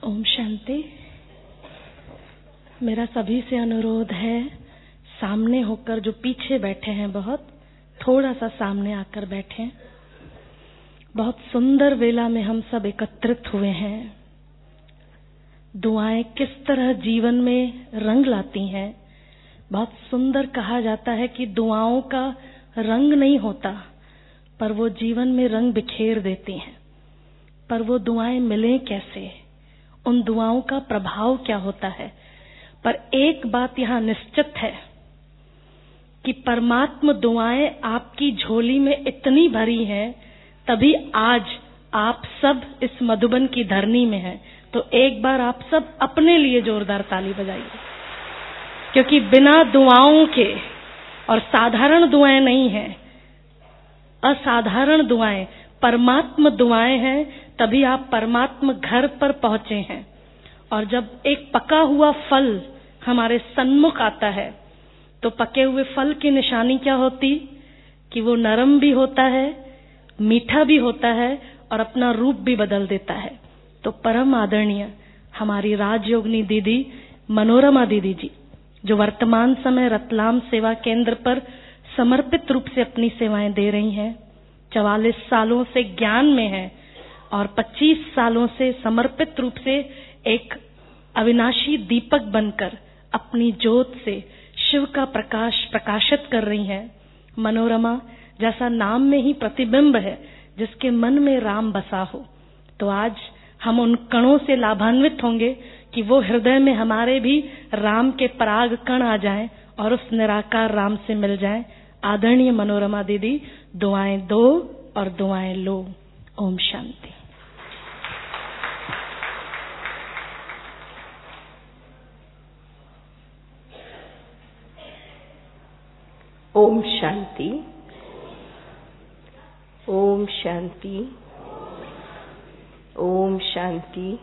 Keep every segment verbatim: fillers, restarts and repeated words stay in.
ओम शांति। मेरा सभी से अनुरोध है, सामने होकर, जो पीछे बैठे हैं बहुत, थोड़ा सा सामने आकर बैठें। बहुत सुंदर वेला में हम सब एकत्रित हुए हैं। दुआएं किस तरह जीवन में रंग लाती हैं। बहुत सुंदर कहा जाता है कि दुआओं का रंग नहीं होता, पर वो जीवन में रंग बिखेर देती हैं। पर वो दुआएं मिलें कैसे, उन दुआओं का प्रभाव क्या होता है। पर एक बात यहाँ निश्चित है कि परमात्मा दुआएं आपकी झोली में इतनी भरी हैं, तभी आज आप सब इस मधुबन की धरनी में हैं। तो एक बार आप सब अपने लिए जोरदार ताली बजाइए, क्योंकि बिना दुआओं के, और साधारण दुआएं नहीं हैं, असाधारण दुआएं, परमात्मा दुआएं हैं, तभी आप परमात्मा घर पर पहुंचे हैं। और जब एक पका हुआ फल हमारे सन्मुख आता है, तो पके हुए फल की निशानी क्या होती कि वो नरम भी होता है, मीठा भी होता है और अपना रूप भी बदल देता है। तो परम आदरणीय हमारी राजयोगिनी दीदी मनोरमा दीदी जी, जो वर्तमान समय रतलाम सेवा केंद्र पर समर्पित रूप से अपनी सेवाएं दे रही हैं, चवालीस सालों से ज्ञान में है और पच्चीस सालों से समर्पित रूप से एक अविनाशी दीपक बनकर अपनी ज्योत से शिव का प्रकाश प्रकाशित कर रही हैं। मनोरमा जैसा नाम में ही प्रतिबिंब है, जिसके मन में राम बसा हो। तो आज हम उन कणों से लाभान्वित होंगे कि वो हृदय में हमारे भी राम के पराग कण आ जाएं और उस निराकार राम से मिल जाएं। आदरणीय मनोरमा दीदी, दुआएं दो और दुआएं लो। ओम शांति। ओम शांति। ओम शांति। ओम शांति।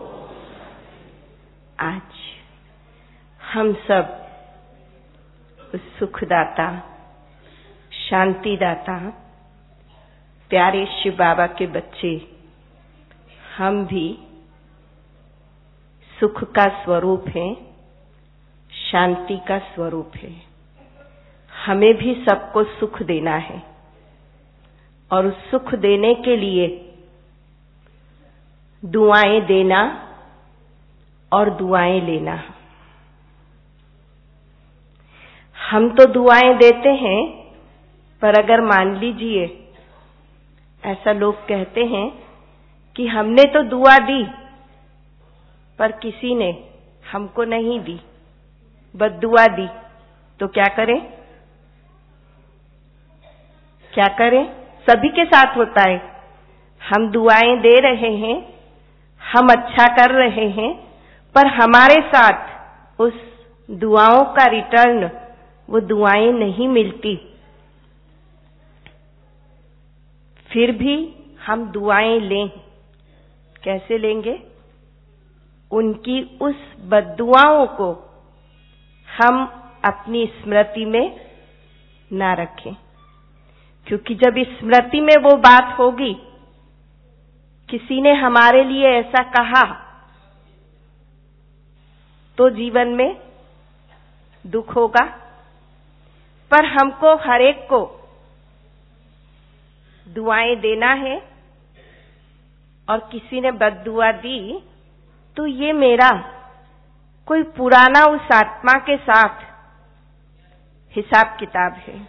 आज हम सब उस सुखदाता, शांतिदाता, प्यारे शिव बाबा के बच्चे, हम भी सुख का स्वरूप हैं, शांति का स्वरूप है। हमें भी सबको सुख देना है और उस सुख देने के लिए दुआएं देना और दुआएं लेना। हम तो दुआएं देते हैं, पर अगर मान लीजिए ऐसा लोग कहते हैं कि हमने तो दुआ दी पर किसी ने हमको नहीं दी, बद्दुआ दी, तो क्या करें? क्या करें? सभी के साथ होता है। हम दुआएं दे रहे हैं, हम अच्छा कर रहे हैं, पर हमारे साथ उस दुआओं का रिटर्न, वो दुआएं नहीं मिलती। फिर भी हम दुआएं लें, कैसे लेंगे? उनकी उस बद्दुआओं को हम अपनी स्मृति में ना रखें, क्योंकि जब स्मृति में वो बात होगी, किसी ने हमारे लिए ऐसा कहा, तो जीवन में दुख होगा। पर हमको हर एक को दुआएं देना है, और किसी ने बद्दुआ दी तो ये मेरा कोई पुराना उस आत्मा के साथ हिसाब किताब है,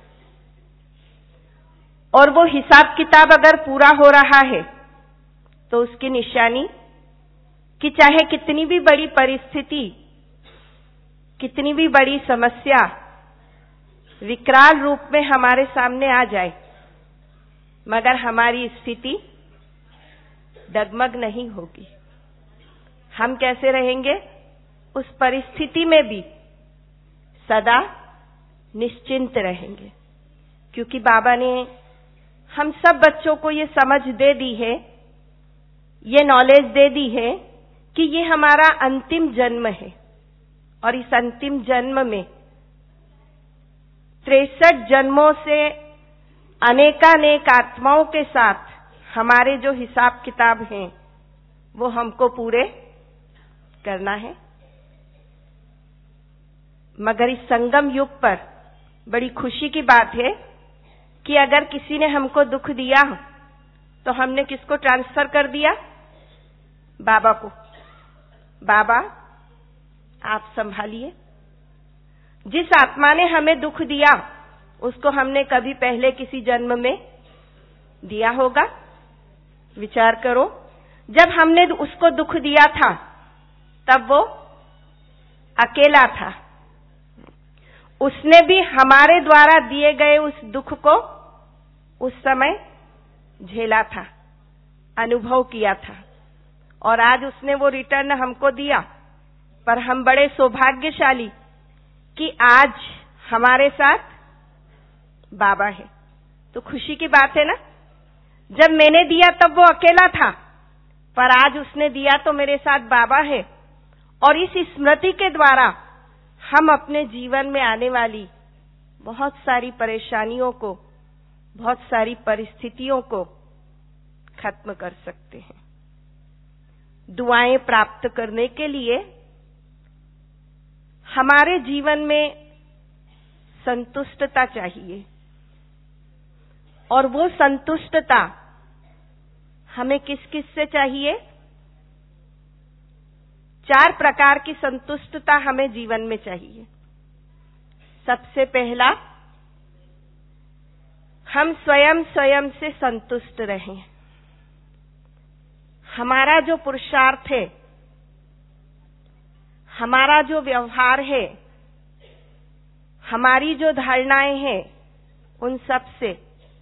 और वो हिसाब किताब अगर पूरा हो रहा है तो उसकी निशानी कि चाहे कितनी भी बड़ी परिस्थिति, कितनी भी बड़ी समस्या विकराल रूप में हमारे सामने आ जाए, मगर हमारी स्थिति डगमग नहीं होगी। हम कैसे रहेंगे? उस परिस्थिति में भी सदा निश्चिंत रहेंगे, क्योंकि बाबा ने हम सब बच्चों को ये समझ दे दी है, ये नॉलेज दे दी है कि ये हमारा अंतिम जन्म है, और इस अंतिम जन्म में तिरसठ जन्मों से अनेकानेक आत्माओं के साथ हमारे जो हिसाब किताब हैं, वो हमको पूरे करना है। मगर इस संगम युग पर बड़ी खुशी की बात है कि अगर किसी ने हमको दुख दिया तो हमने किसको ट्रांसफर कर दिया? बाबा को। बाबा आप संभालिए। जिस आत्मा ने हमें दुख दिया उसको हमने कभी पहले किसी जन्म में दिया होगा? विचार करो। जब हमने उसको दुख दिया था तब वो अकेला था। उसने भी हमारे द्वारा दिए गए उस दुख को उस समय झेला था, अनुभव किया था, और आज उसने वो रिटर्न हमको दिया। पर हम बड़े सौभाग्यशाली कि आज हमारे साथ बाबा है। तो खुशी की बात है ना। जब मैंने दिया तब वो अकेला था, पर आज उसने दिया तो मेरे साथ बाबा है। और इस स्मृति के द्वारा हम अपने जीवन में आने वाली बहुत सारी परेशानियों को, बहुत सारी परिस्थितियों को खत्म कर सकते हैं। दुआएं प्राप्त करने के लिए हमारे जीवन में संतुष्टता चाहिए, और वो संतुष्टता हमें किस किस से चाहिए? चार प्रकार की संतुष्टता हमें जीवन में चाहिए। सबसे पहला, हम स्वयं स्वयं से संतुष्ट रहें। हमारा जो पुरुषार्थ है, हमारा जो व्यवहार है, हमारी जो धारणाएं हैं, उन सब से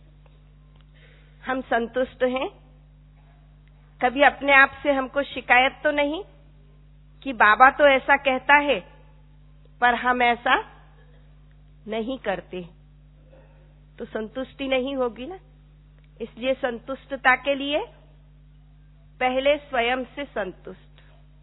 हम संतुष्ट हैं। कभी अपने आप से हमको शिकायत तो नहीं कि बाबा तो ऐसा कहता है पर हम ऐसा नहीं करते, तो संतुष्टि नहीं होगी ना। इसलिए संतुष्टता के लिए पहले स्वयं से संतुष्ट।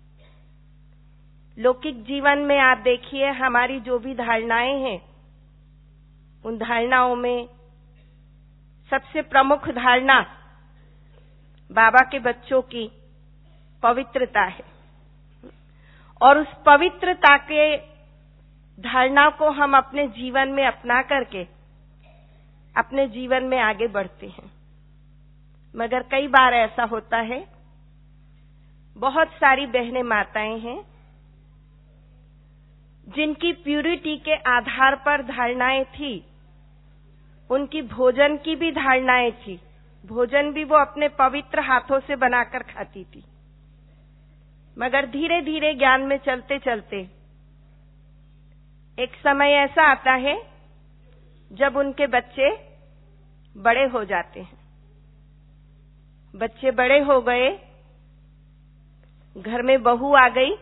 लौकिक जीवन में आप देखिए, हमारी जो भी धारणाएं हैं, उन धारणाओं में सबसे प्रमुख धारणा बाबा के बच्चों की पवित्रता है, और उस पवित्रता के धारणा को हम अपने जीवन में अपना करके अपने जीवन में आगे बढ़ते हैं। मगर कई बार ऐसा होता है, बहुत सारी बहनें माताएं हैं जिनकी प्यूरिटी के आधार पर धारणाएं थी, उनकी भोजन की भी धारणाएं थी, भोजन भी वो अपने पवित्र हाथों से बनाकर खाती थी। मगर धीरे धीरे ज्ञान में चलते चलते एक समय ऐसा आता है जब उनके बच्चे बड़े हो जाते हैं। बच्चे बड़े हो गए, घर में बहू आ गई।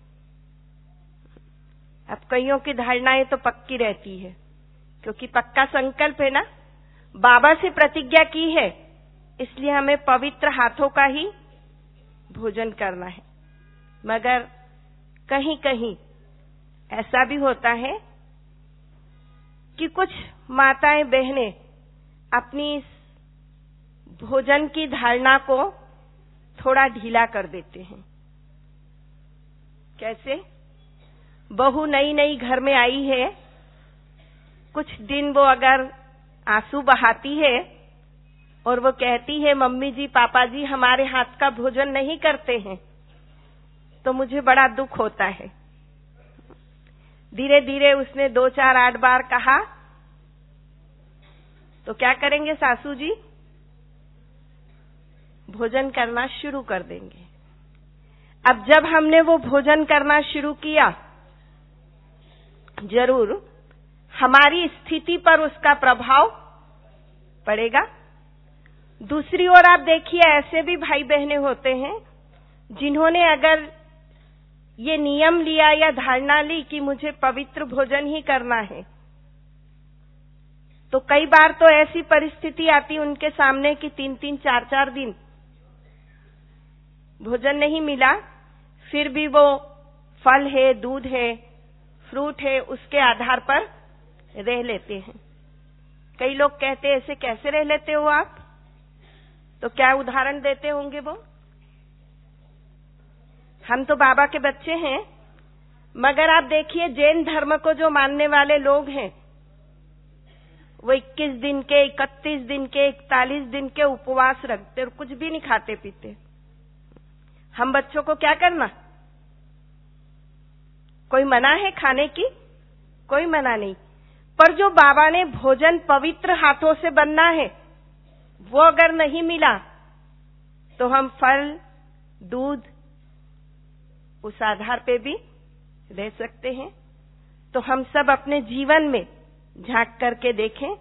अब कईयों की धारणाएं तो पक्की रहती है, क्योंकि पक्का संकल्प है ना, बाबा से प्रतिज्ञा की है, इसलिए हमें पवित्र हाथों का ही भोजन करना है। मगर कहीं कहीं ऐसा भी होता है कि कुछ माताएं बहनें अपनी इस भोजन की धारणा को थोड़ा ढीला कर देते हैं। कैसे? बहू नई नई घर में आई है, कुछ दिन वो अगर आंसू बहाती है और वो कहती है, मम्मी जी पापा जी हमारे हाथ का भोजन नहीं करते हैं, तो मुझे बड़ा दुख होता है। धीरे धीरे उसने दो चार आठ बार कहा तो क्या करेंगे सासू जी? भोजन करना शुरू कर देंगे। अब जब हमने वो भोजन करना शुरू किया, जरूर हमारी स्थिति पर उसका प्रभाव पड़ेगा। दूसरी ओर आप देखिए, ऐसे भी भाई बहनें होते हैं जिन्होंने अगर ये नियम लिया या धारणा ली कि मुझे पवित्र भोजन ही करना है, तो कई बार तो ऐसी परिस्थिति आती उनके सामने कि तीन तीन चार चार दिन भोजन नहीं मिला, फिर भी वो फल है, दूध है, फ्रूट है, उसके आधार पर रह लेते हैं। कई लोग कहते हैं, ऐसे कैसे रह लेते हो आप? तो क्या उदाहरण देते होंगे वो? हम तो बाबा के बच्चे हैं, मगर आप देखिए जैन धर्म को जो मानने वाले लोग हैं वो इक्कीस दिन के, इकतीस दिन के, इकतालीस दिन के उपवास रखते और कुछ भी नहीं खाते पीते। हम बच्चों को क्या करना? कोई मना है खाने की? कोई मना नहीं। पर जो बाबा ने भोजन पवित्र हाथों से बनना है वो अगर नहीं मिला तो हम फल, दूध उस आधार पे भी रह सकते हैं। तो हम सब अपने जीवन में झांक करके देखें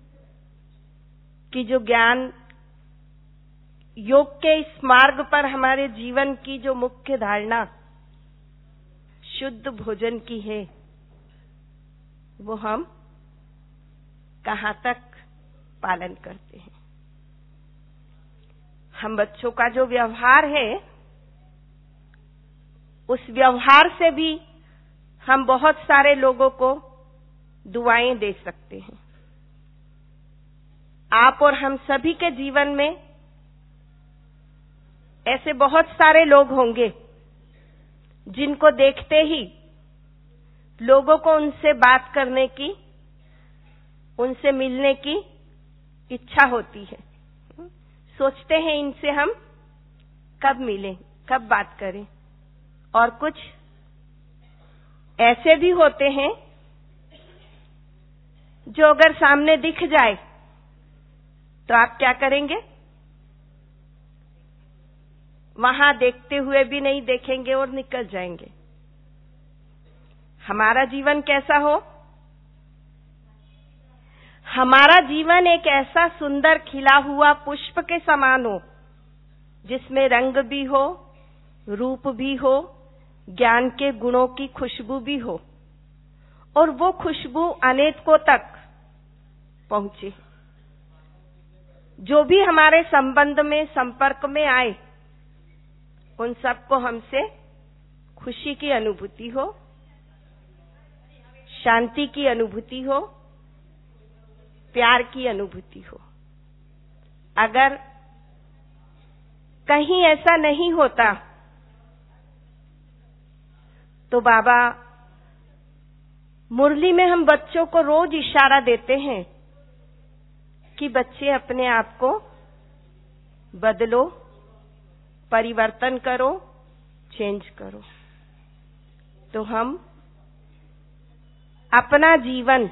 कि जो ज्ञान योग के इस मार्ग पर हमारे जीवन की जो मुख्य धारणा शुद्ध भोजन की है वो हम कहां तक पालन करते हैं। हम बच्चों का जो व्यवहार है उस व्यवहार से भी हम बहुत सारे लोगों को दुआएं दे सकते हैं। आप और हम सभी के जीवन में ऐसे बहुत सारे लोग होंगे जिनको देखते ही लोगों को उनसे बात करने की, उनसे मिलने की इच्छा होती है। सोचते हैं इनसे हम कब मिलें, कब बात करें। और कुछ ऐसे भी होते हैं जो अगर सामने दिख जाए तो आप क्या करेंगे? वहां देखते हुए भी नहीं देखेंगे और निकल जाएंगे। हमारा जीवन कैसा हो? हमारा जीवन एक ऐसा सुंदर खिला हुआ पुष्प के समान हो जिसमें रंग भी हो, रूप भी हो, ज्ञान के गुणों की खुशबू भी हो और वो खुशबू अनेकों तक पहुंचे। जो भी हमारे संबंध में, संपर्क में आए उन सबको हमसे खुशी की अनुभूति हो, शांति की अनुभूति हो, प्यार की अनुभूति हो। अगर कहीं ऐसा नहीं होता तो बाबा मुरली में हम बच्चों को रोज इशारा देते हैं कि बच्चे अपने आप को बदलो, परिवर्तन करो, चेंज करो। तो हम अपना जीवन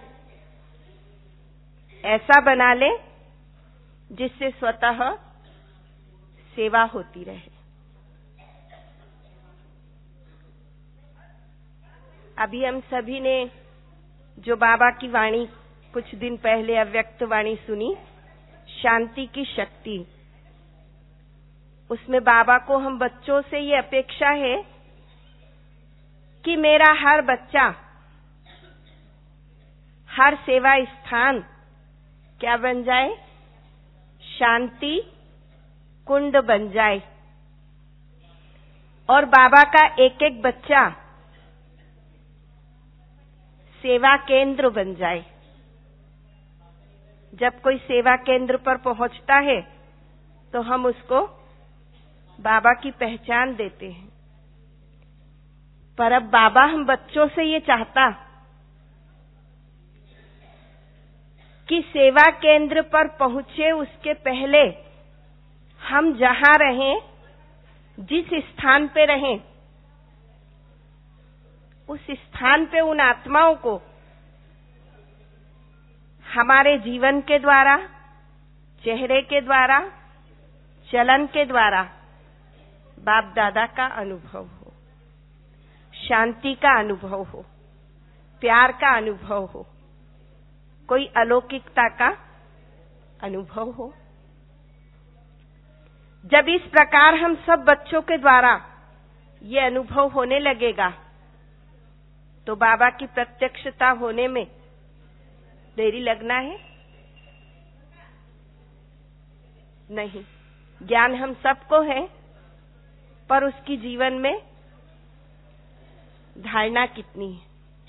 ऐसा बना ले जिससे स्वतः सेवा होती रहे। अभी हम सभी ने जो बाबा की वाणी कुछ दिन पहले अव्यक्त वाणी सुनी, शांति की शक्ति, उसमें बाबा को हम बच्चों से ये अपेक्षा है कि मेरा हर बच्चा, हर सेवा स्थान क्या बन जाए? शांति कुंड बन जाए। और बाबा का एक एक बच्चा सेवा केंद्र बन जाए। जब कोई सेवा केंद्र पर पहुंचता है तो हम उसको बाबा की पहचान देते हैं। पर अब बाबा हम बच्चों से ये चाहता कि सेवा केंद्र पर पहुंचे उसके पहले हम जहां रहें, जिस स्थान पे रहें, उस स्थान पे उन आत्माओं को हमारे जीवन के द्वारा, चेहरे के द्वारा, चलन के द्वारा बाप दादा का अनुभव हो, शांति का अनुभव हो, प्यार का अनुभव हो, कोई अलौकिकता का अनुभव हो। जब इस प्रकार हम सब बच्चों के द्वारा ये अनुभव होने लगेगा तो बाबा की प्रत्यक्षता होने में देरी लगना है? नहीं। ज्ञान हम सबको है, पर उसकी जीवन में धारणा कितनी है?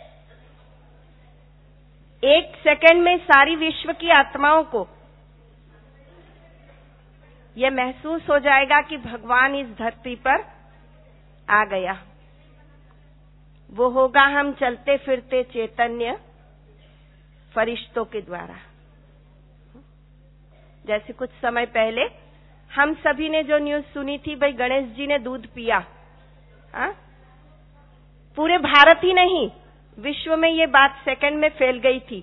एक सेकंड में सारी विश्व की आत्माओं को यह महसूस हो जाएगा कि भगवान इस धरती पर आ गया। वो होगा हम चलते फिरते चैतन्य फरिश्तों के द्वारा। जैसे कुछ समय पहले हम सभी ने जो न्यूज सुनी थी, भाई गणेश जी ने दूध पिया, हा? पूरे भारत ही नहीं विश्व में ये बात सेकंड में फैल गई थी।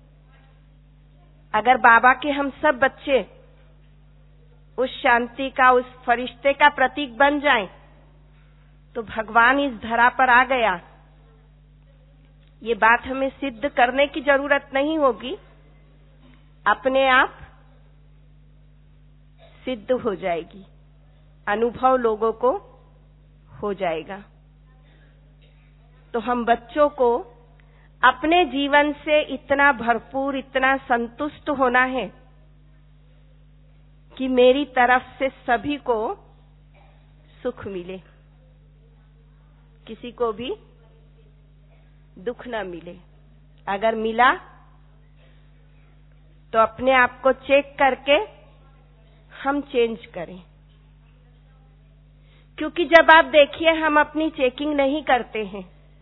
अगर बाबा के हम सब बच्चे उस शांति का, उस फरिश्ते का प्रतीक बन जाएं, तो भगवान इस धरा पर आ गया। ये बात हमें सिद्ध करने की जरूरत नहीं होगी, अपने आप सिद्ध हो जाएगी, अनुभव लोगों को हो जाएगा। तो हम बच्चों को अपने जीवन से इतना भरपूर, इतना संतुष्ट होना है कि मेरी तरफ से सभी को सुख मिले, किसी को भी दुख न मिले। अगर मिला तो अपने आप को चेक करके हम चेंज करें। क्योंकि जब आप देखिए हम अपनी चेकिंग नहीं करते हैं,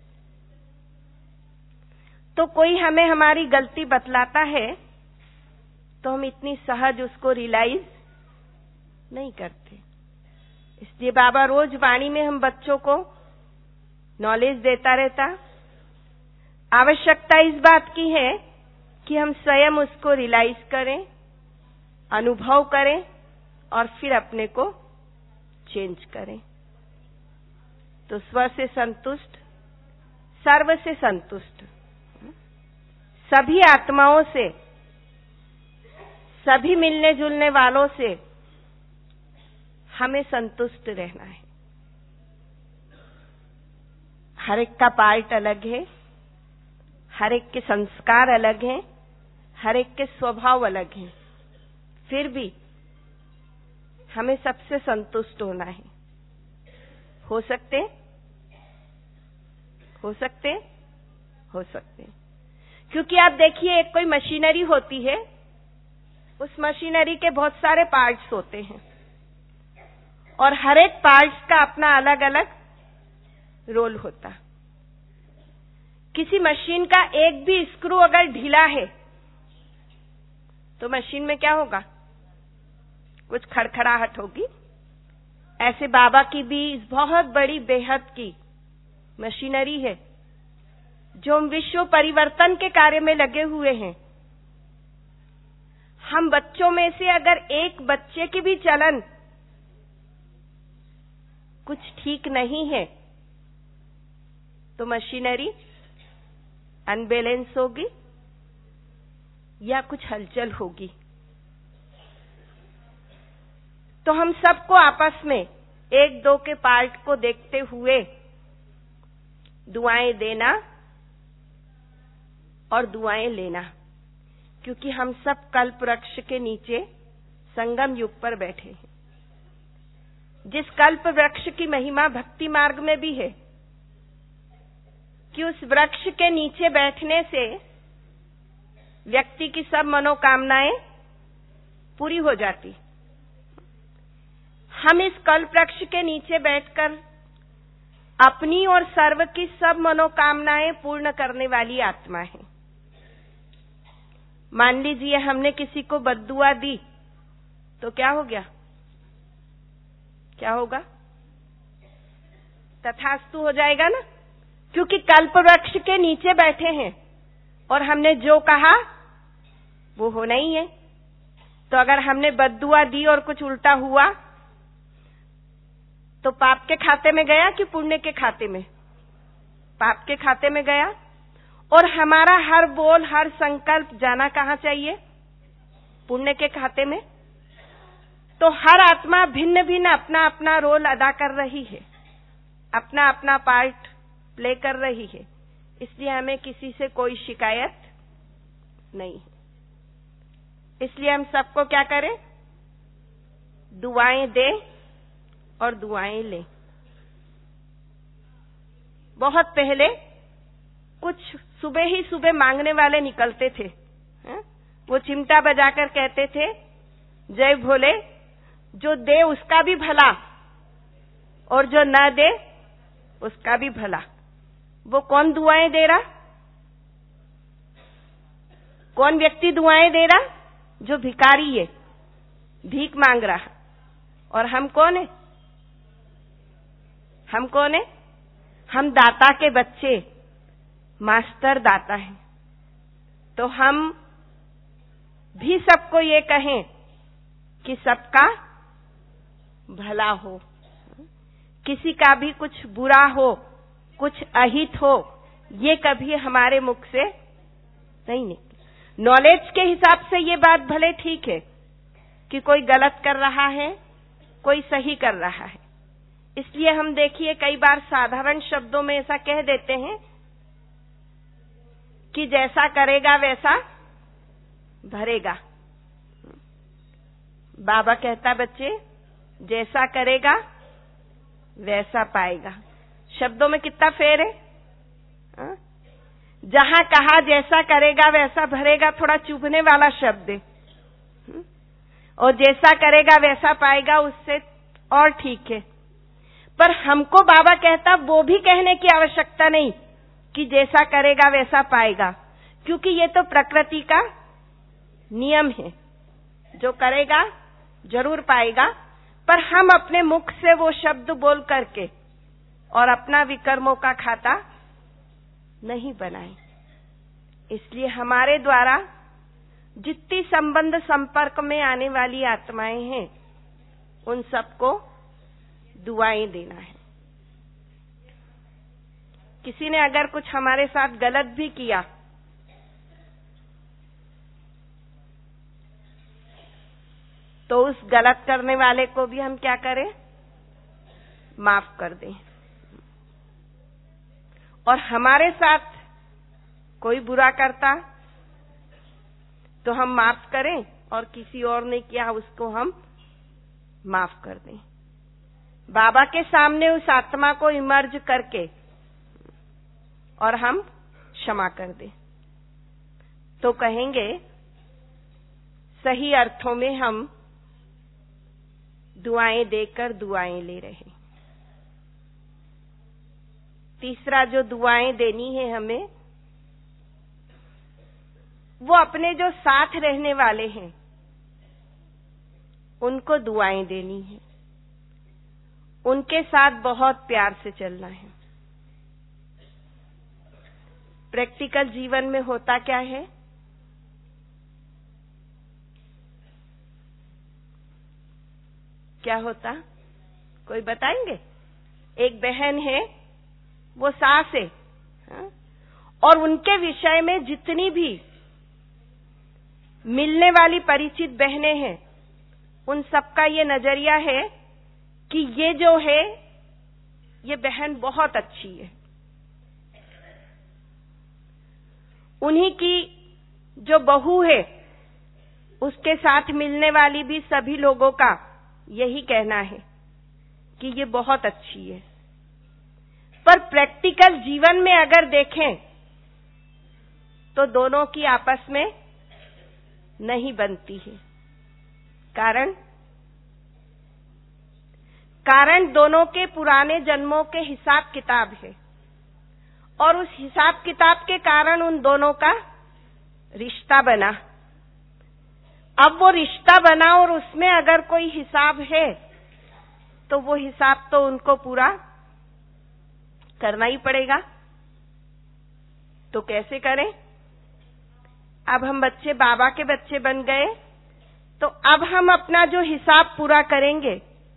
तो कोई हमें हमारी गलती बतलाता है तो हम इतनी सहज उसको रियलाइज नहीं करते। इसलिए बाबा रोज वाणी में हम बच्चों को नॉलेज देता रहता। आवश्यकता इस बात की है कि हम स्वयं उसको रियलाइज करें, अनुभव करें और फिर अपने को चेंज करें। तो स्व से संतुष्ट, सर्व से संतुष्ट, सभी आत्माओं से, सभी मिलने जुलने वालों से हमें संतुष्ट रहना है। हर एक का पार्ट अलग है, हर एक के संस्कार अलग हैं, हर एक के स्वभाव अलग हैं, फिर भी हमें सबसे संतुष्ट होना है। हो सकते हो सकते हो सकते क्योंकि आप देखिए, एक कोई मशीनरी होती है, उस मशीनरी के बहुत सारे पार्ट्स होते हैं और हर एक पार्ट्स का अपना अलग अलग रोल होता। किसी मशीन का एक भी स्क्रू अगर ढीला है तो मशीन में क्या होगा? कुछ खड़खड़ाहट होगी। ऐसे बाबा की भी बहुत बड़ी बेहद की मशीनरी है जो हम विश्व परिवर्तन के कार्य में लगे हुए हैं। हम बच्चों में से अगर एक बच्चे की भी चलन कुछ ठीक नहीं है तो मशीनरी अनबैलेंस होगी या कुछ हलचल होगी। तो हम सबको आपस में एक दो के पार्ट को देखते हुए दुआएं देना और दुआएं लेना, क्योंकि हम सब कल्प वृक्ष के नीचे संगम युग पर बैठे हैं। जिस कल्प वृक्ष की महिमा भक्ति मार्ग में भी है कि उस वृक्ष के नीचे बैठने से व्यक्ति की सब मनोकामनाएं पूरी हो जाती। हम इस कल्प वृक्ष के नीचे बैठकर अपनी और सर्व की सब मनोकामनाएं पूर्ण करने वाली आत्मा है। मान लीजिए हमने किसी को बद्दुआ दी तो क्या हो गया? क्या होगा? तथास्तु हो जाएगा ना, क्योंकि कल्प वृक्ष के नीचे बैठे हैं और हमने जो कहा वो होना ही है। तो अगर हमने बद्दुआ दी और कुछ उल्टा हुआ तो पाप के खाते में गया कि पुण्य के खाते में? पाप के खाते में गया। और हमारा हर बोल, हर संकल्प जाना कहाँ चाहिए? पुण्य के खाते में। तो हर आत्मा भिन्न भिन्न अपना अपना रोल अदा कर रही है, अपना अपना पार्ट प्ले कर रही है। इसलिए हमें किसी से कोई शिकायत नहीं है। इसलिए हम सबको क्या करें? दुआएं दें और दुआएं लें। बहुत पहले कुछ सुबह ही सुबह मांगने वाले निकलते थे, है? वो चिमटा बजाकर कहते थे, जय भोले, जो दे उसका भी भला और जो न दे उसका भी भला। वो कौन दुआएं दे रहा? कौन व्यक्ति दुआएं दे रहा? जो भिखारी है, भीख मांग रहा। और हम कौन है? हम कौन है? हम दाता के बच्चे, मास्टर दाता है। तो हम भी सबको ये कहें कि सबका भला हो, किसी का भी कुछ बुरा हो, कुछ अहित हो, ये कभी हमारे मुख से नहीं निकले। नॉलेज के हिसाब से ये बात भले ठीक है कि कोई गलत कर रहा है, कोई सही कर रहा है, इसलिए हम देखिए कई बार साधारण शब्दों में ऐसा कह देते हैं कि जैसा करेगा वैसा भरेगा। बाबा कहता बच्चे जैसा करेगा वैसा पाएगा। शब्दों में कितना फेर है। हा? जहां कहा जैसा करेगा वैसा भरेगा, थोड़ा चुभने वाला शब्द है। और जैसा करेगा वैसा पाएगा, उससे और ठीक है। पर हमको बाबा कहता वो भी कहने की आवश्यकता नहीं कि जैसा करेगा वैसा पाएगा, क्योंकि ये तो प्रकृति का नियम है। जो करेगा जरूर पाएगा, पर हम अपने मुख से वो शब्द बोल करके और अपना विकर्मों का खाता नहीं बनाए। इसलिए हमारे द्वारा जितनी संबंध संपर्क में आने वाली आत्माएं हैं, उन सबको दुआएं देना है। किसी ने अगर कुछ हमारे साथ गलत भी किया तो उस गलत करने वाले को भी हम क्या करें? माफ कर दें। और हमारे साथ कोई बुरा करता तो हम माफ करें, और किसी और ने किया उसको हम माफ कर दें। बाबा के सामने उस आत्मा को इमर्ज करके और हम क्षमा कर दें, तो कहेंगे सही अर्थों में हम दुआएं देकर दुआएं ले रहे। तीसरा जो दुआएं देनी है हमें, वो अपने जो साथ रहने वाले हैं उनको दुआएं देनी है। उनके साथ बहुत प्यार से चलना है। प्रैक्टिकल जीवन में होता क्या है? क्या होता? कोई बताएंगे? एक बहन है, वो सास है, हा? और उनके विषय में जितनी भी मिलने वाली परिचित बहनें हैं, उन सबका ये नजरिया है कि ये जो है ये बहन बहुत अच्छी है। उन्हीं की जो बहू है उसके साथ मिलने वाली भी सभी लोगों का यही कहना है कि ये बहुत अच्छी है। पर प्रैक्टिकल जीवन में अगर देखें तो दोनों की आपस में नहीं बनती है। कारण कारण दोनों के पुराने जन्मों के हिसाब किताब है, और उस हिसाब किताब के कारण उन दोनों का रिश्ता बना। अब वो रिश्ता बना और उसमें अगर कोई हिसाब है तो वो हिसाब तो उनको पूरा करना ही पड़ेगा। तो कैसे करें? अब हम बच्चे बाबा के बच्चे बन गए, तो अब हम अपना जो हिसाब पूरा करेंगे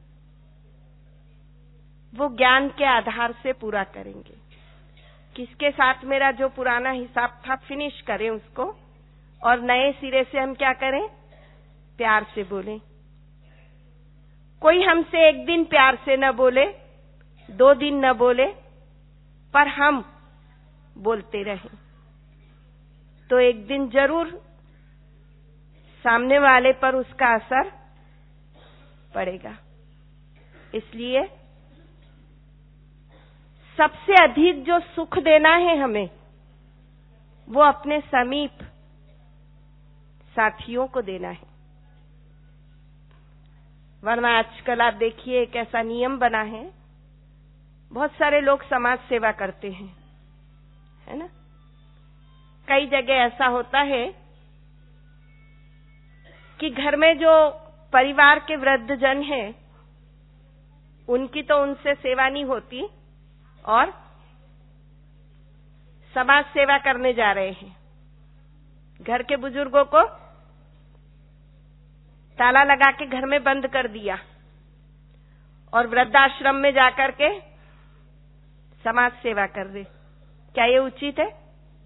वो ज्ञान के आधार से पूरा करेंगे। किसके साथ मेरा जो पुराना हिसाब था फिनिश करें उसको, और नए सिरे से हम क्या करें? प्यार से बोलें। कोई हमसे एक दिन प्यार से न बोले, दो दिन न बोले, पर हम बोलते रहें, तो एक दिन जरूर सामने वाले पर उसका असर पड़ेगा। इसलिए सबसे अधिक जो सुख देना है हमें, वो अपने समीप साथियों को देना है। वरना आजकल आप देखिए एक ऐसा नियम बना है, बहुत सारे लोग समाज सेवा करते हैं, है ना। कई जगह ऐसा होता है कि घर में जो परिवार के वृद्ध जन हैं, उनकी तो उनसे सेवा नहीं होती और समाज सेवा करने जा रहे हैं। घर के बुजुर्गों को ताला लगा के घर में बंद कर दिया और वृद्धाश्रम में जाकर के समाज सेवा कर रहे। क्या ये उचित है?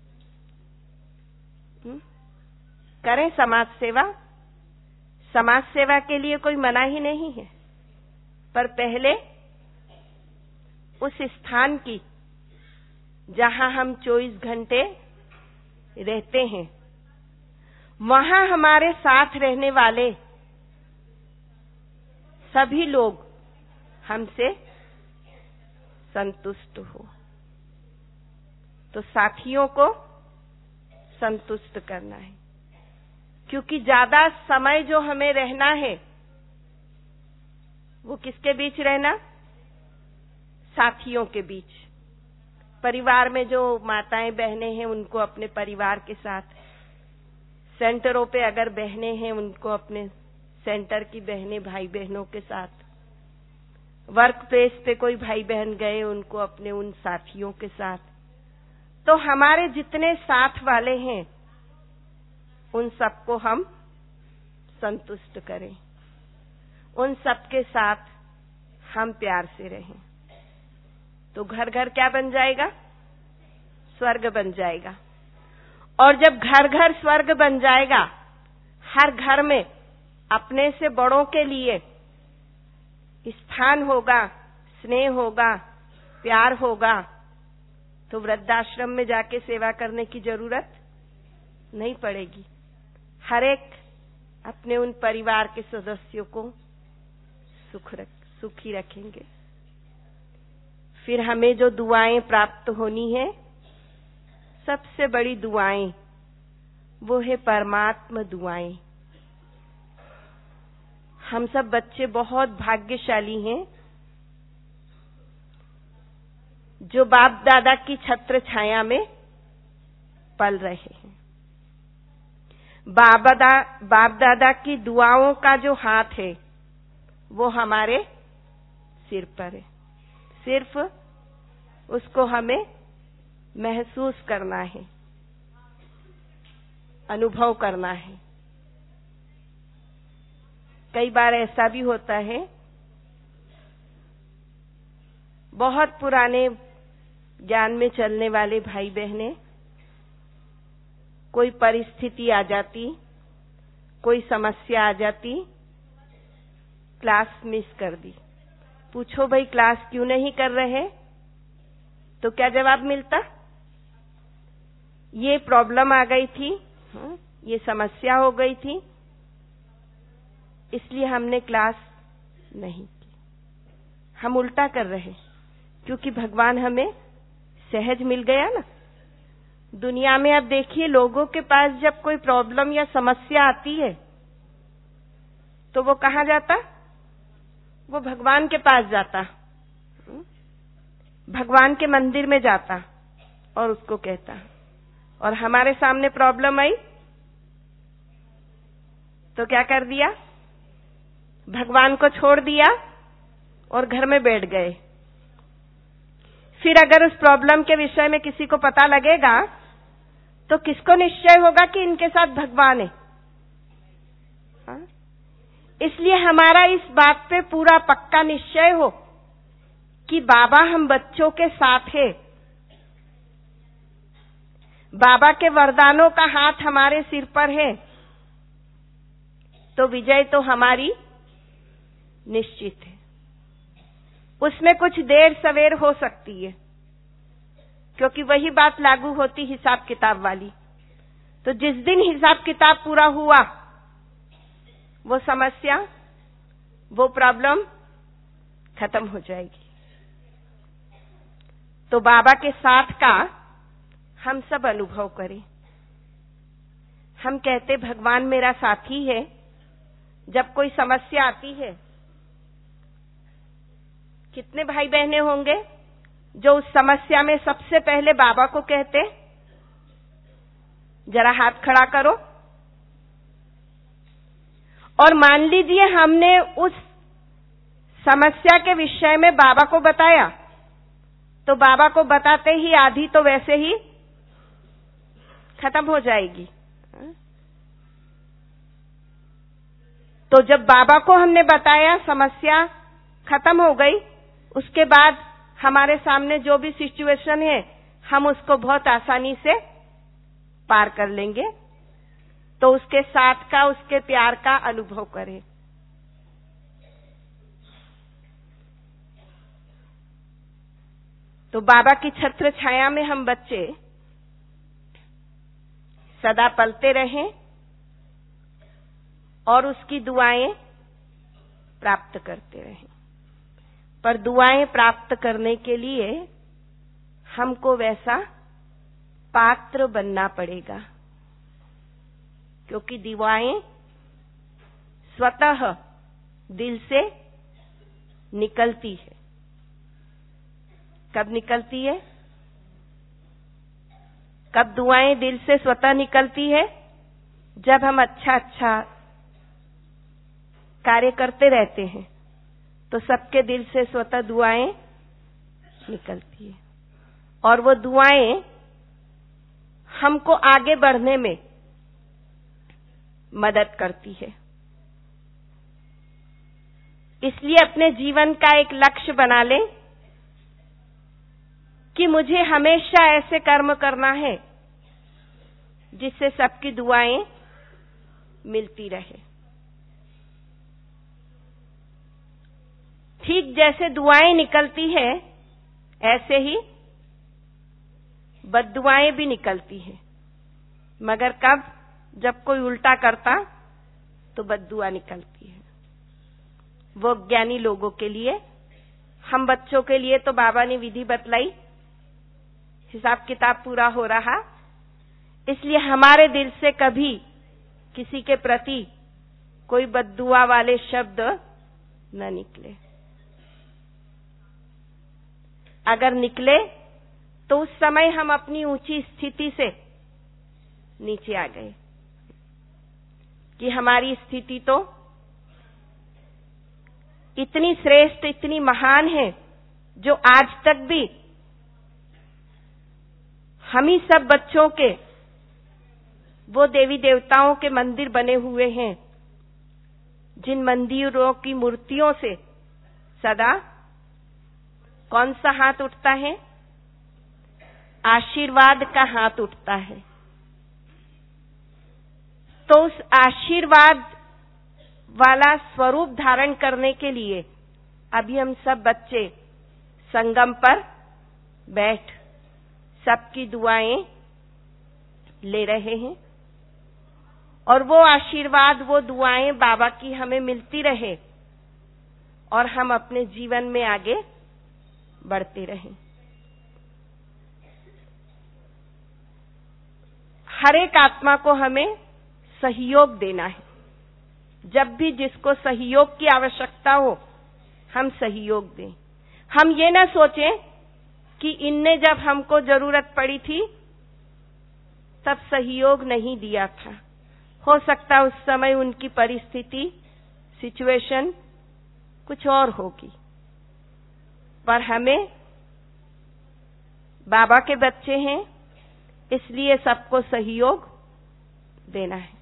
हुँ? करें समाज सेवा। समाज सेवा के लिए कोई मना ही नहीं है, पर पहले उस स्थान की जहां हम चौबीस घंटे रहते हैं, वहां हमारे साथ रहने वाले सभी लोग हमसे संतुष्ट हो। तो साथियों को संतुष्ट करना है, क्योंकि ज्यादा समय जो हमें रहना है वो किसके बीच रहना? साथियों के बीच। परिवार में जो माताएं बहनें हैं उनको अपने परिवार के साथ, सेंटरों पे अगर बहनें हैं उनको अपने सेंटर की बहनें भाई बहनों के साथ, वर्क प्लेस पे कोई भाई बहन गए उनको अपने उन साथियों के साथ। तो हमारे जितने साथ वाले हैं उन सबको हम संतुष्ट करें, उन सबके साथ हम प्यार से रहें, तो घर घर क्या बन जाएगा? स्वर्ग बन जाएगा। और जब घर घर स्वर्ग बन जाएगा, हर घर में अपने से बड़ों के लिए स्थान होगा, स्नेह होगा, प्यार होगा, तो वृद्धाश्रम में जाके सेवा करने की जरूरत नहीं पड़ेगी। हर एक अपने उन परिवार के सदस्यों को सुख रख, सुखी रखेंगे। फिर हमें जो दुआएं प्राप्त होनी है, सबसे बड़ी दुआएं वो है परमात्मा दुआएं। हम सब बच्चे बहुत भाग्यशाली हैं जो बाप दादा की छत्र छाया में पल रहे हैं। बाबा दा, बाप दादा की दुआओं का जो हाथ है वो हमारे सिर पर है। सिर्फ उसको हमें महसूस करना है, अनुभव करना है। कई बार ऐसा भी होता है, बहुत पुराने ज्ञान में चलने वाले भाई बहनें, कोई परिस्थिति आ जाती, कोई समस्या आ जाती, क्लास मिस कर दी। पूछो भाई क्लास क्यों नहीं कर रहे? तो क्या जवाब मिलता? ये प्रॉब्लम आ गई थी, ये समस्या हो गई थी, इसलिए हमने क्लास नहीं की। हम उल्टा कर रहे, क्योंकि भगवान हमें सहज मिल गया ना। दुनिया में आप देखिए, लोगों के पास जब कोई प्रॉब्लम या समस्या आती है तो वो कहाँ जाता? वो भगवान के पास जाता, भगवान के मंदिर में जाता और उसको कहता। और हमारे सामने प्रॉब्लम आई तो क्या कर दिया? भगवान को छोड़ दिया और घर में बैठ गए। फिर अगर उस प्रॉब्लम के विषय में किसी को पता लगेगा तो किसको निश्चय होगा कि इनके साथ भगवान है? हाँ? इसलिए हमारा इस बात पे पूरा पक्का निश्चय हो कि बाबा हम बच्चों के साथ है, बाबा के वरदानों का हाथ हमारे सिर पर है, तो विजय तो हमारी निश्चित है। उसमें कुछ देर सवेर हो सकती है, क्योंकि वही बात लागू होती हिसाब किताब वाली। तो जिस दिन हिसाब किताब पूरा हुआ, वो समस्या, वो प्रॉब्लम खत्म हो जाएगी। तो बाबा के साथ का हम सब अनुभव करें। हम कहते भगवान मेरा साथी है। जब कोई समस्या आती है, कितने भाई बहने होंगे? जो उस समस्या में सबसे पहले बाबा को कहते? जरा हाथ खड़ा करो। और मान लीजिए हमने उस समस्या के विषय में बाबा को बताया, तो बाबा को बताते ही आधी तो वैसे ही खत्म हो जाएगी। तो जब बाबा को हमने बताया, समस्या खत्म हो गई, उसके बाद हमारे सामने जो भी सिचुएशन है हम उसको बहुत आसानी से पार कर लेंगे। तो उसके साथ का, उसके प्यार का अनुभव करें। तो बाबा की छत्र छाया में हम बच्चे सदा पलते रहें और उसकी दुआएं प्राप्त करते रहें। पर दुआएं प्राप्त करने के लिए हमको वैसा पात्र बनना पड़ेगा, क्योंकि दुआएं स्वतः दिल से निकलती है। कब निकलती है? कब दुआएं दिल से स्वतः निकलती है? जब हम अच्छा अच्छा कार्य करते रहते हैं तो सबके दिल से स्वतः दुआएं निकलती है, और वो दुआएं हमको आगे बढ़ने में मदद करती है। इसलिए अपने जीवन का एक लक्ष्य बना लें कि मुझे हमेशा ऐसे कर्म करना है जिससे सबकी दुआएं मिलती रहे। ठीक जैसे दुआएं निकलती है, ऐसे ही बद्दुआएं भी निकलती हैं। मगर कब? जब कोई उल्टा करता तो बद्दुआ निकलती है। वो ज्ञानी लोगों के लिए, हम बच्चों के लिए तो बाबा ने विधि बतलाई, हिसाब किताब पूरा हो रहा, इसलिए हमारे दिल से कभी किसी के प्रति कोई बद्दुआ वाले शब्द न निकले। अगर निकले तो उस समय हम अपनी ऊंची स्थिति से नीचे आ गए, कि हमारी स्थिति तो इतनी श्रेष्ठ, इतनी महान है, जो आज तक भी हम ही सब बच्चों के वो देवी देवताओं के मंदिर बने हुए हैं, जिन मंदिरों की मूर्तियों से सदा कौन सा हाथ उठता है? आशीर्वाद का हाथ उठता है। तो उस आशीर्वाद वाला स्वरूप धारण करने के लिए अभी हम सब बच्चे संगम पर बैठ सबकी दुआएं ले रहे हैं, और वो आशीर्वाद, वो दुआएं बाबा की हमें मिलती रहे और हम अपने जीवन में आगे बढ़ते रहें। हर एक आत्मा को हमें सहयोग देना है। जब भी जिसको सहयोग की आवश्यकता हो, हम सहयोग दें। हम ये ना सोचें कि इनने जब हमको जरूरत पड़ी थी तब सहयोग नहीं दिया था। हो सकता है उस समय उनकी परिस्थिति, सिचुएशन कुछ और होगी, पर हमें बाबा के बच्चे हैं, इसलिए सबको सहयोग देना है।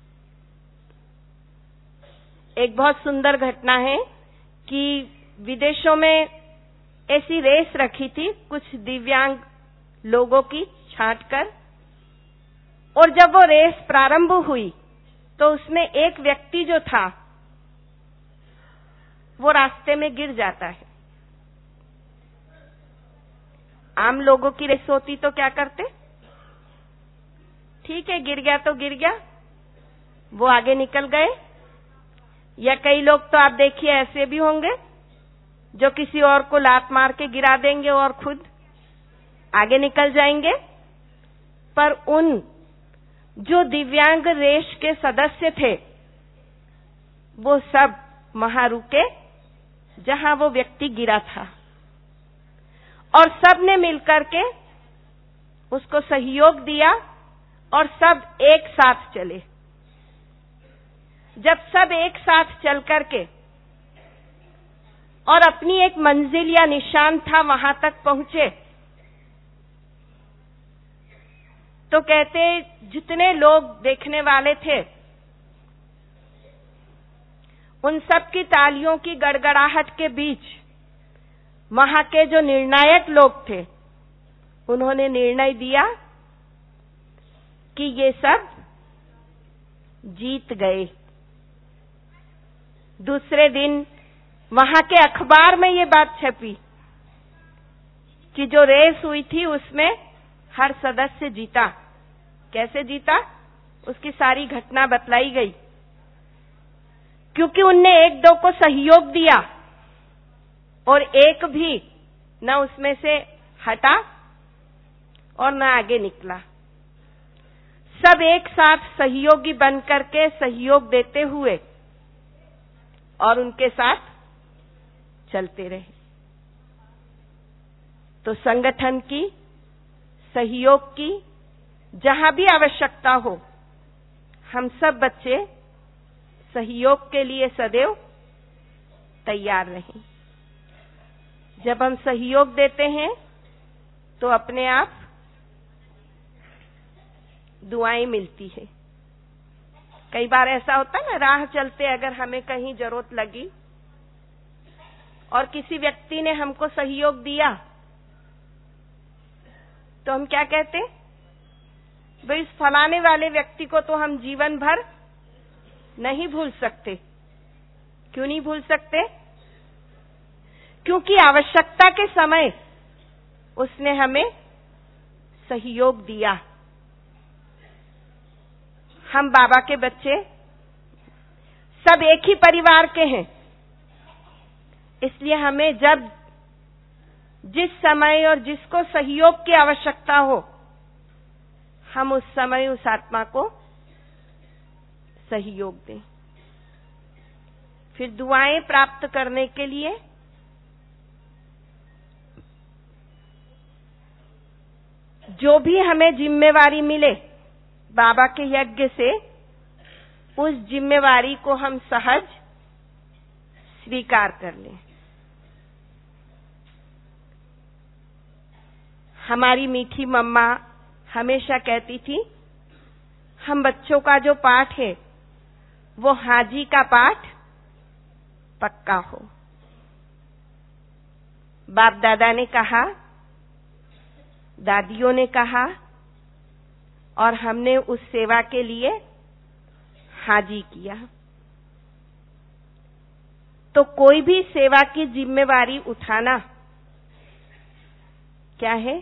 एक बहुत सुंदर घटना है कि विदेशों में ऐसी रेस रखी थी कुछ दिव्यांग लोगों की छांटकर, और जब वो रेस प्रारंभ हुई तो उसमें एक व्यक्ति जो था वो रास्ते में गिर जाता है। आम लोगों की रेस होती तो क्या करते? ठीक है, गिर गया तो गिर गया, वो आगे निकल गए। या कई लोग तो आप देखिए ऐसे भी होंगे जो किसी और को लात मार के गिरा देंगे और खुद आगे निकल जाएंगे। पर उन जो दिव्यांग रेस के सदस्य थे, वो सब वहां रुके जहां वो व्यक्ति गिरा था, और सब ने मिलकर के उसको सहयोग दिया और सब एक साथ चले। जब सब एक साथ चल करके और अपनी एक मंजिल या निशान था वहां तक पहुंचे, तो कहते जितने लोग देखने वाले थे उन सब की तालियों की गड़गड़ाहट के बीच वहां के जो निर्णायक लोग थे उन्होंने निर्णय दिया कि ये सब जीत गए। दूसरे दिन वहां के अखबार में ये बात छपी कि जो रेस हुई थी उसमें हर सदस्य जीता। कैसे जीता, उसकी सारी घटना बतलाई गई, क्योंकि उनने एक दो को सहयोग दिया और एक भी न उसमें से हटा और न आगे निकला। सब एक साथ सहयोगी बनकर के सहयोग देते हुए और उनके साथ चलते रहे। तो संगठन की, सहयोग की जहां भी आवश्यकता हो, हम सब बच्चे सहयोग के लिए सदैव तैयार रहें। जब हम सहयोग देते हैं तो अपने आप दुआएं मिलती है। कई बार ऐसा होता है ना, राह चलते अगर हमें कहीं जरूरत लगी और किसी व्यक्ति ने हमको सहयोग दिया तो हम क्या कहते, भाई इस फलाने वाले व्यक्ति को तो हम जीवन भर नहीं भूल सकते। क्यों नहीं भूल सकते? क्योंकि आवश्यकता के समय उसने हमें सहयोग दिया। हम बाबा के बच्चे सब एक ही परिवार के हैं, इसलिए हमें जब जिस समय और जिसको सहयोग की आवश्यकता हो, हम उस समय उस आत्मा को सहयोग दें। फिर दुआएं प्राप्त करने के लिए जो भी हमें जिम्मेवारी मिले बाबा के यज्ञ से, उस जिम्मेवारी को हम सहज स्वीकार कर लें। हमारी मीठी मम्मा हमेशा कहती थी, हम बच्चों का जो पाठ है वो हाजी का पाठ पक्का हो। बाप दादा ने कहा, दादियों ने कहा और हमने उस सेवा के लिए हाजी किया। तो कोई भी सेवा की जिम्मेवारी उठाना क्या है?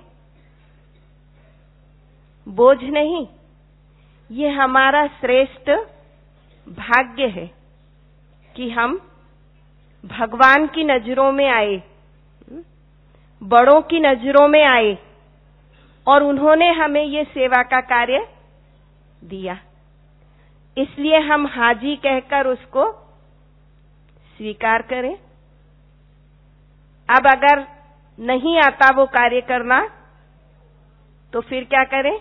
बोझ नहीं, ये हमारा श्रेष्ठ भाग्य है कि हम भगवान की नजरों में आए, बड़ों की नजरों में आए और उन्होंने हमें ये सेवा का कार्य दिया। इसलिए हम हाजी कहकर उसको स्वीकार करें। अब अगर नहीं आता वो कार्य करना तो फिर क्या करें?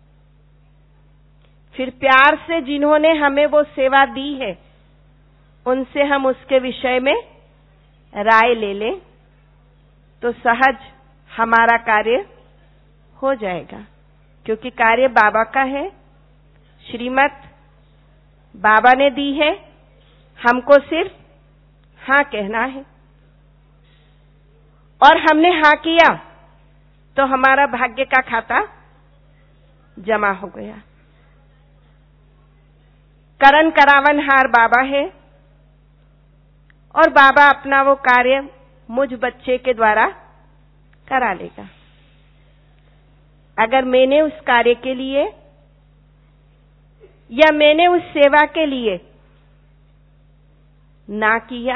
फिर प्यार से जिन्होंने हमें वो सेवा दी है उनसे हम उसके विषय में राय ले लें तो सहज हमारा कार्य हो जाएगा, क्योंकि कार्य बाबा का है, श्रीमत बाबा ने दी है, हमको सिर्फ हाँ कहना है। और हमने हाँ किया तो हमारा भाग्य का खाता जमा हो गया। करन करावन हार बाबा है और बाबा अपना वो कार्य मुझ बच्चे के द्वारा करा लेगा। अगर मैंने उस कार्य के लिए या मैंने उस सेवा के लिए ना किया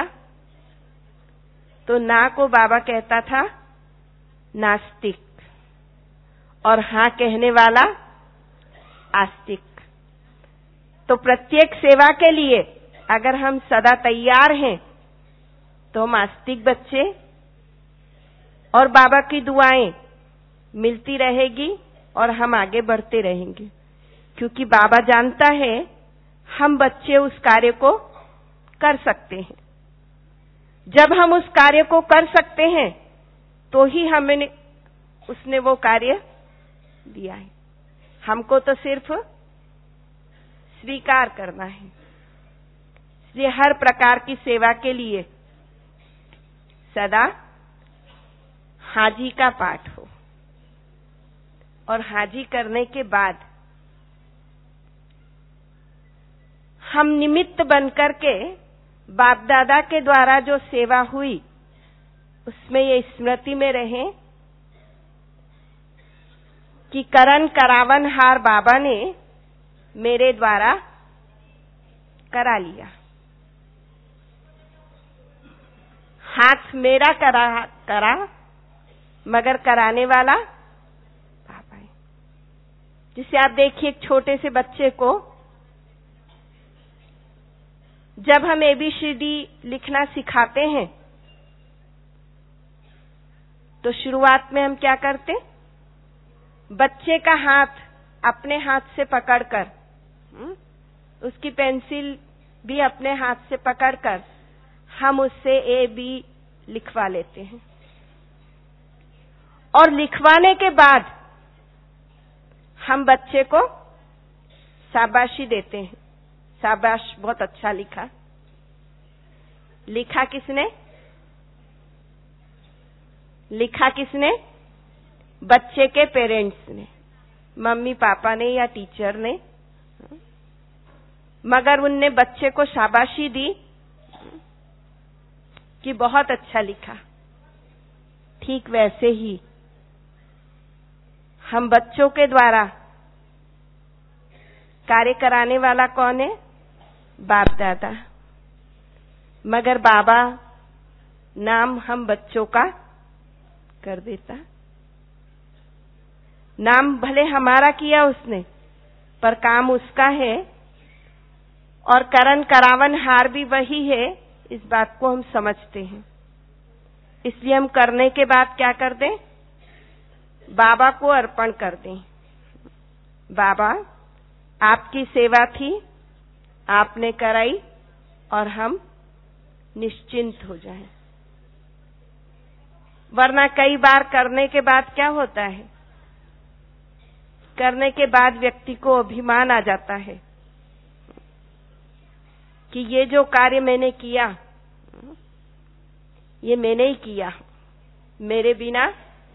तो ना को बाबा कहता था नास्तिक और हाँ कहने वाला आस्तिक। तो प्रत्येक सेवा के लिए अगर हम सदा तैयार हैं तो हम आस्तिक बच्चे और बाबा की दुआएं मिलती रहेगी और हम आगे बढ़ते रहेंगे, क्योंकि बाबा जानता है हम बच्चे उस कार्य को कर सकते हैं। जब हम उस कार्य को कर सकते हैं तो ही हमें उसने वो कार्य दिया है। हमको तो सिर्फ स्वीकार करना है। इसलिए हर प्रकार की सेवा के लिए सदा हाजी का पाठ हो, और हाजी करने के बाद हम निमित्त बनकर के बाप दादा के द्वारा जो सेवा हुई उसमें ये स्मृति में रहें कि करन करावन हार बाबा ने मेरे द्वारा करा लिया। हाथ मेरा करा करा मगर कराने वाला बाबा है। जिसे आप देखिए एक छोटे से बच्चे को जब हम एबीसीडी लिखना सिखाते हैं तो शुरुआत में हम क्या करते, बच्चे का हाथ अपने हाथ से पकड़कर, उसकी पेंसिल भी अपने हाथ से पकड़कर हम उससे ए बी लिखवा लेते हैं, और लिखवाने के बाद हम बच्चे को शाबाशी देते हैं। शाबाश, बहुत अच्छा लिखा। लिखा किसने? लिखा किसने? बच्चे के पेरेंट्स ने, मम्मी पापा ने या टीचर ने। मगर उनने बच्चे को शाबाशी दी कि बहुत अच्छा लिखा। ठीक वैसे ही हम बच्चों के द्वारा कार्य कराने वाला कौन है? बाप दादा। मगर बाबा नाम हम बच्चों का कर देता। नाम भले हमारा किया उसने, पर काम उसका है, और करन करावन हार भी वही है। इस बात को हम समझते हैं। इसलिए हम करने के बाद क्या कर दें? बाबा को अर्पण कर दें। बाबा, आपकी सेवा थी, आपने कराई, और हम निश्चिंत हो जाएं। वरना कई बार करने के बाद क्या होता है? करने के बाद व्यक्ति को अभिमान आ जाता है कि ये जो कार्य मैंने किया, ये मैंने ही किया, मेरे बिना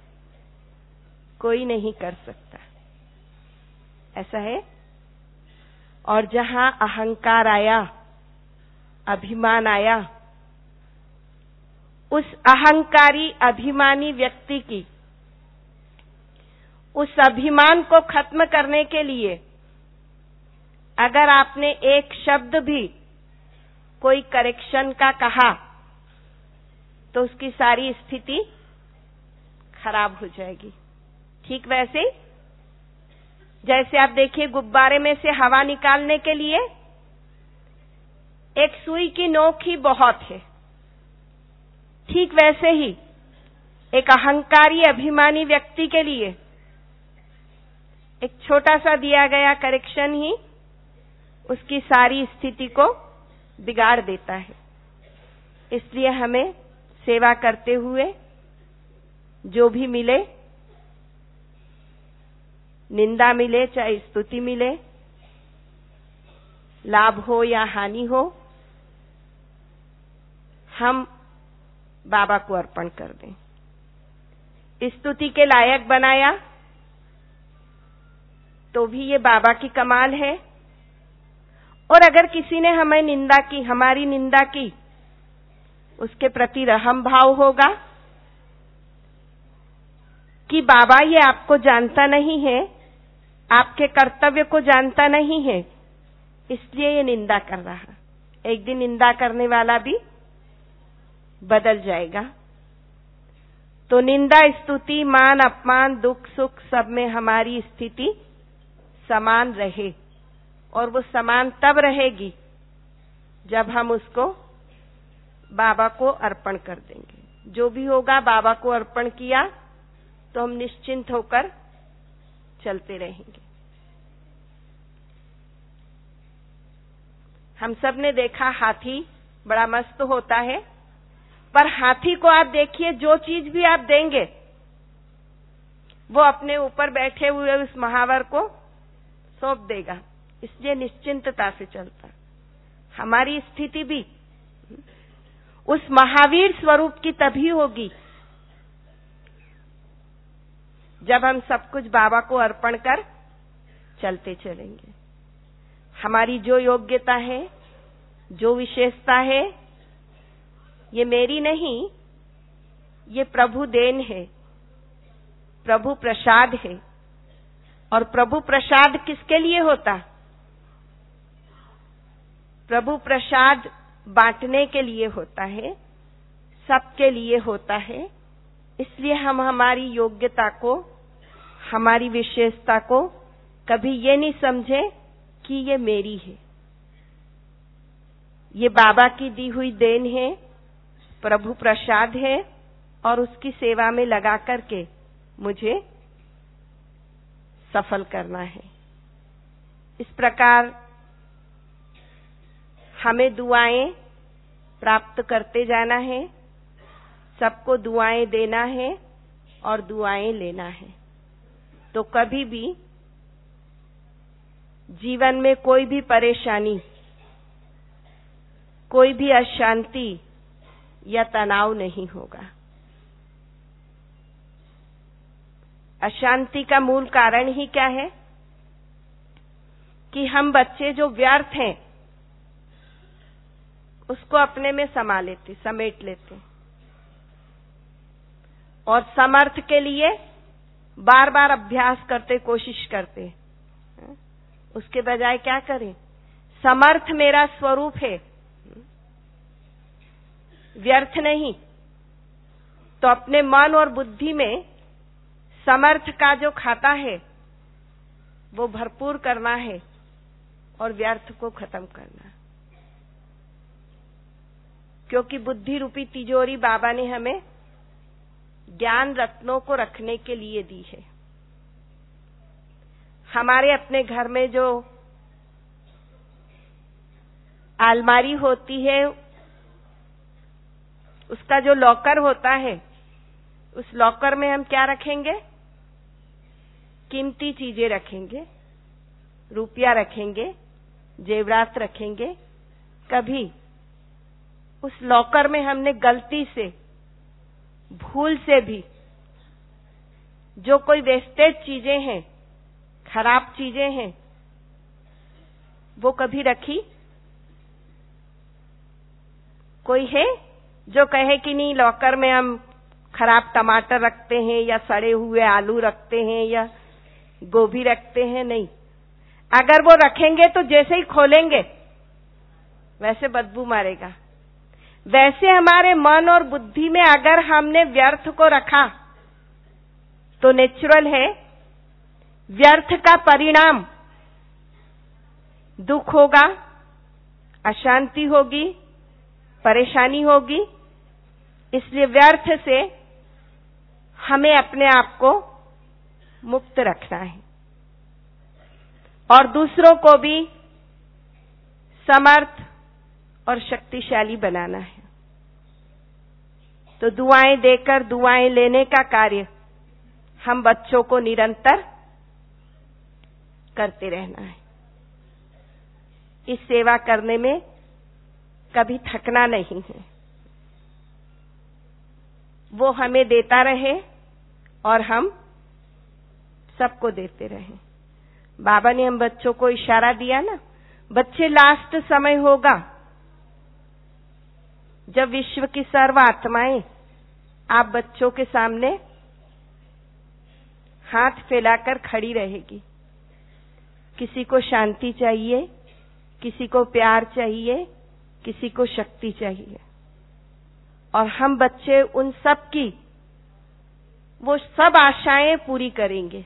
कोई नहीं कर सकता। ऐसा है। और जहां अहंकार आया, अभिमान आया, उस अहंकारी अभिमानी व्यक्ति की, उस अभिमान को खत्म करने के लिए अगर आपने एक शब्द भी कोई करेक्शन का कहा तो उसकी सारी स्थिति खराब हो जाएगी। ठीक वैसे जैसे आप देखिए, गुब्बारे में से हवा निकालने के लिए एक सुई की नोक ही बहुत है। ठीक वैसे ही एक अहंकारी अभिमानी व्यक्ति के लिए एक छोटा सा दिया गया करेक्शन ही उसकी सारी स्थिति को बिगाड़ देता है। इसलिए हमें सेवा करते हुए जो भी मिले, निंदा मिले चाहे स्तुति मिले, लाभ हो या हानि हो, हम बाबा को अर्पण कर दें। स्तुति के लायक बनाया तो भी ये बाबा की कमाल है। और अगर किसी ने हमें निंदा की, हमारी निंदा की, उसके प्रति रहम भाव होगा कि बाबा ये आपको जानता नहीं है, आपके कर्तव्य को जानता नहीं है, इसलिए ये निंदा कर रहा। एक दिन निंदा करने वाला भी बदल जाएगा। तो निंदा, स्तुति, मान, अपमान, दुख, सुख सब में हमारी स्थिति समान रहे, और वो समान तब रहेगी जब हम उसको बाबा को अर्पण कर देंगे। जो भी होगा बाबा को अर्पण किया तो हम निश्चिंत होकर चलते रहेंगे। हम सब ने देखा हाथी बड़ा मस्त होता है, पर हाथी को आप देखिए, जो चीज भी आप देंगे वो अपने ऊपर बैठे हुए उस महावर को सौंप देगा, इसलिए निश्चिंतता से चलता। हमारी स्थिति भी उस महावीर स्वरूप की तभी होगी जब हम सब कुछ बाबा को अर्पण कर चलते चलेंगे। हमारी जो योग्यता है, जो विशेषता है, ये मेरी नहीं, ये प्रभु देन है, प्रभु प्रसाद है। और प्रभु प्रसाद किसके लिए होता? प्रभु प्रसाद बांटने के लिए होता है, सबके लिए होता है। इसलिए हम हमारी योग्यता को, हमारी विशेषता को कभी ये नहीं समझे कि ये मेरी है। ये बाबा की दी हुई देन है, प्रभु प्रसाद है, और उसकी सेवा में लगा करके मुझे सफल करना है। इस प्रकार हमें दुआएं प्राप्त करते जाना है, सबको दुआएं देना है और दुआएं लेना है। तो कभी भी जीवन में कोई भी परेशानी, कोई भी अशांति या तनाव नहीं होगा। अशांति का मूल कारण ही क्या है कि हम बच्चे जो व्यर्थ हैं उसको अपने में समा लेते, समेट लेते, और समर्थ के लिए बार बार अभ्यास करते, कोशिश करते। उसके बजाय क्या करें? समर्थ मेरा स्वरूप है, व्यर्थ नहीं। तो अपने मन और बुद्धि में समर्थ का जो खाता है वो भरपूर करना है और व्यर्थ को खत्म करना। क्योंकि बुद्धि रूपी तिजोरी बाबा ने हमें ज्ञान रत्नों को रखने के लिए दी है। हमारे अपने घर में जो अलमारी होती है, उसका जो लॉकर होता है, उस लॉकर में हम क्या रखेंगे? कीमती चीजें रखेंगे, रुपया रखेंगे, जेवरात रखेंगे। कभी उस लॉकर में हमने गलती से, भूल से भी जो कोई वेस्टेज चीजें हैं, खराब चीजें हैं, वो कभी रखी? कोई है जो कहे कि नहीं, लॉकर में हम खराब टमाटर रखते हैं या सड़े हुए आलू रखते हैं या गोभी रखते हैं? नहीं। अगर वो रखेंगे तो जैसे ही खोलेंगे वैसे बदबू मारेगा। वैसे हमारे मन और बुद्धि में अगर हमने व्यर्थ को रखा तो नेचुरल है, व्यर्थ का परिणाम दुख होगा, अशांति होगी, परेशानी होगी। इसलिए व्यर्थ से हमें अपने आप को मुक्त रखना है और दूसरों को भी समर्थ और शक्तिशाली बनाना है। तो दुआएं देकर दुआएं लेने का कार्य हम बच्चों को निरंतर करते रहना है। इस सेवा करने में कभी थकना नहीं है। वो हमें देता रहे और हम सबको देते रहे। बाबा ने हम बच्चों को इशारा दिया ना, बच्चे लास्ट समय होगा जब विश्व की सर्व आत्माएं आप बच्चों के सामने हाथ फैलाकर खड़ी रहेगी। किसी को शांति चाहिए, किसी को प्यार चाहिए, किसी को शक्ति चाहिए, और हम बच्चे उन सब की वो सब आशाएं पूरी करेंगे।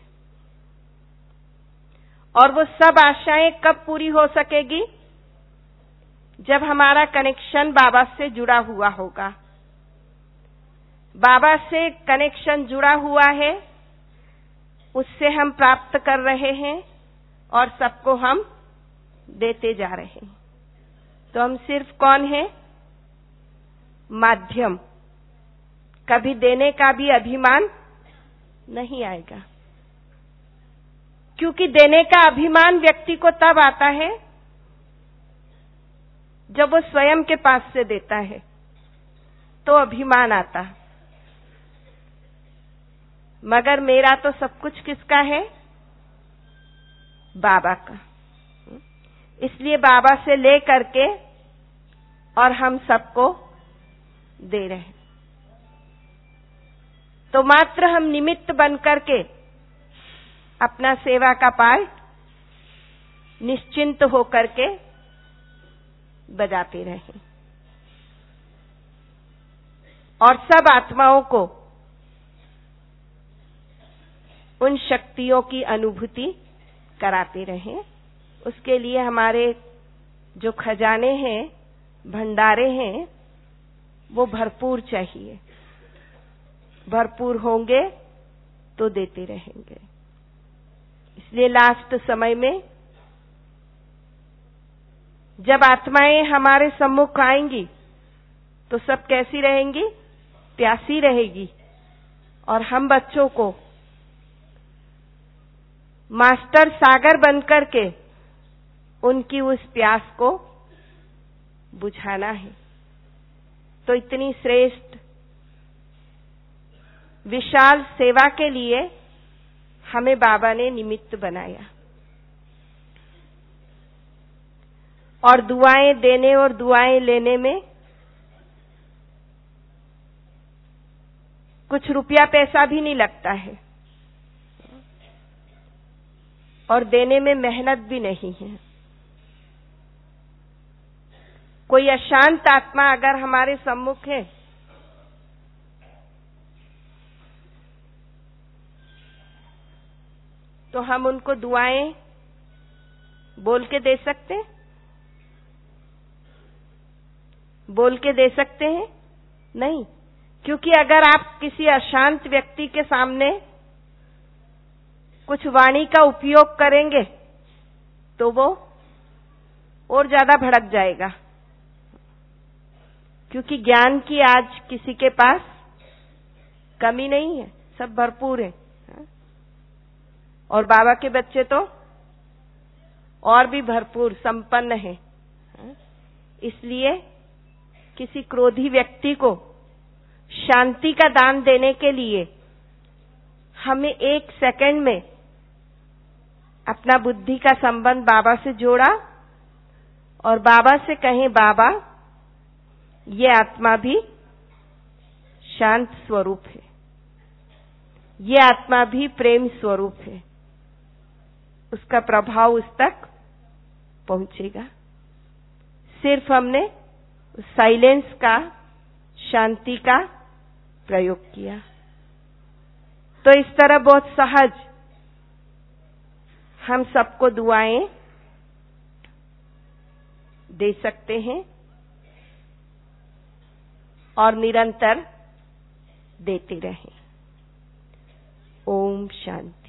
और वो सब आशाएं कब पूरी हो सकेगी? जब हमारा कनेक्शन बाबा से जुड़ा हुआ होगा, बाबा से कनेक्शन जुड़ा हुआ है, उससे हम प्राप्त कर रहे हैं और सबको हम देते जा रहे हैं। तो हम सिर्फ कौन है? माध्यम। कभी देने का भी अभिमान नहीं आएगा, क्योंकि देने का अभिमान व्यक्ति को तब आता है जब वो स्वयं के पास से देता है, तो अभिमान आता। मगर मेरा तो सब कुछ किसका है? बाबा का। इसलिए बाबा से ले करके और हम सबको दे रहे हैं। तो मात्र हम निमित्त बन करके अपना सेवा का पार्ट निश्चिंत होकर के बजाते रहें और सब आत्माओं को उन शक्तियों की अनुभूति कराते रहें। उसके लिए हमारे जो खजाने हैं, भंडारे हैं, वो भरपूर चाहिए। भरपूर होंगे तो देते रहेंगे। इसलिए लास्ट समय में जब आत्माएं हमारे सम्मुख आएंगी तो सब कैसी रहेंगी? प्यासी रहेगी। और हम बच्चों को मास्टर सागर बनकर के उनकी उस प्यास को बुझाना है। तो इतनी श्रेष्ठ विशाल सेवा के लिए हमें बाबा ने निमित्त बनाया। और दुआएं देने और दुआएं लेने में कुछ रुपया पैसा भी नहीं लगता है और देने में मेहनत भी नहीं है। कोई अशांत आत्मा अगर हमारे सम्मुख है तो हम उनको दुआएं बोल के दे सकते हैं? बोल के दे सकते हैं? नहीं, क्योंकि अगर आप किसी अशांत व्यक्ति के सामने कुछ वाणी का उपयोग करेंगे तो वो और ज्यादा भड़क जाएगा, क्योंकि ज्ञान की आज किसी के पास कमी नहीं है, सब भरपूर है। और बाबा के बच्चे तो और भी भरपूर संपन्न है। इसलिए किसी क्रोधी व्यक्ति को शांति का दान देने के लिए हमें एक सेकंड में अपना बुद्धि का संबंध बाबा से जोड़ा और बाबा से कहें, बाबा ये आत्मा भी शांत स्वरूप है, ये आत्मा भी प्रेम स्वरूप है, उसका प्रभाव उस तक पहुंचेगा। सिर्फ हमने साइलेंस का, शांति का प्रयोग किया। तो इस तरह बहुत सहज हम सबको दुआएं दे सकते हैं और निरंतर देते रहें। ओम शांति।